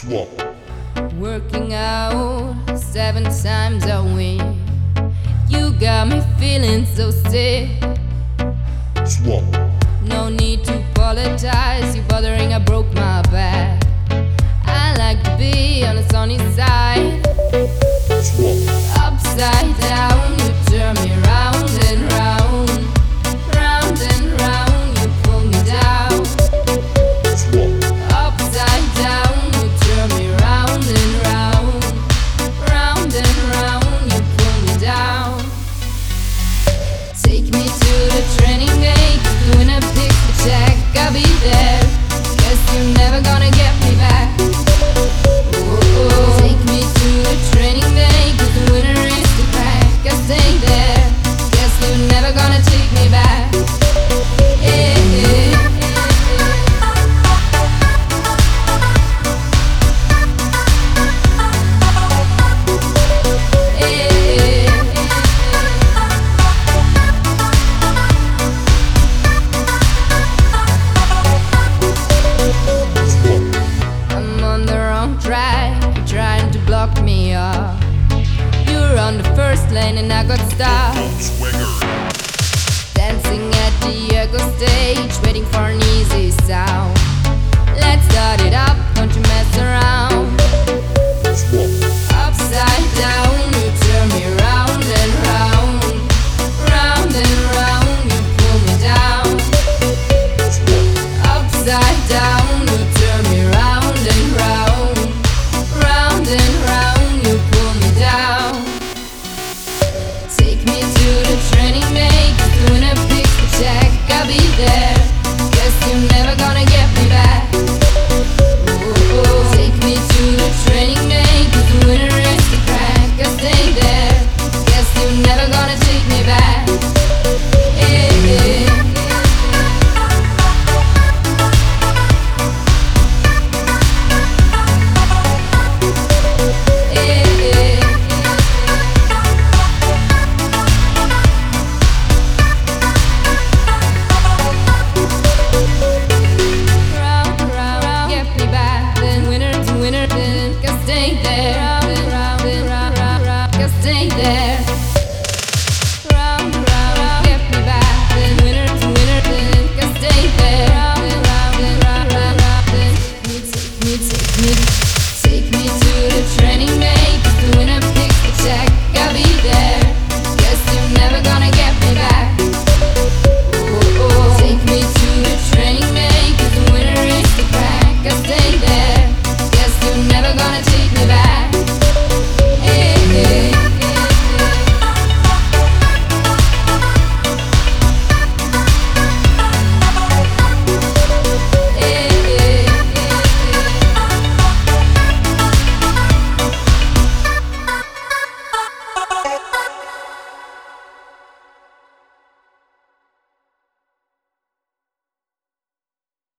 Swap. Working out 7 times a week. You got me feeling so sick. Swap. No need to apologize. You bothering, I broke my back. I like to be on the sunny side. Swap. Upside down, you turn me round and round. Round and round, you pull me down. Swap. Upside down, you turn me round and round. Round and round, you pull me down. Take me to the training day. When I pick the check, I'll be there. Guess you're never gonna get me back. Oh, take me to the training day. 'Cause the winner is the pack. I stay there. Guess you're never gonna take me back. Yeah, yeah, I'm on the wrong track. You're trying to block me off. You're on the first lane and I got stopped. Swagger. Dancing at the Echo stage, waiting for an easy sound.